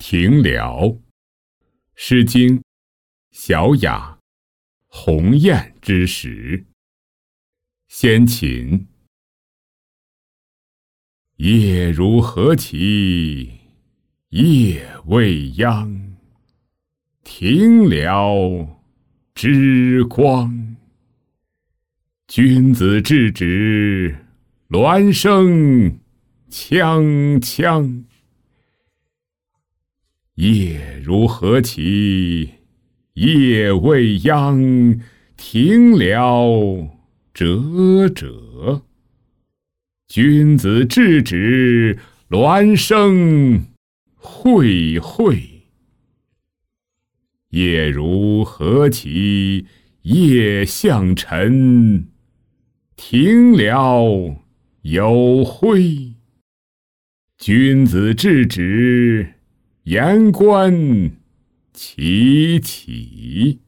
停了。诗经·小雅·鸿雁之时。先秦。夜如何其，夜未央。停了之光。君子制止，鸾声锵锵。夜如何其，夜未央。停了者者。君子制止，鸾声蕙蕙。夜如何其，夜向晨。停了有辉。君子制止，言官齐起。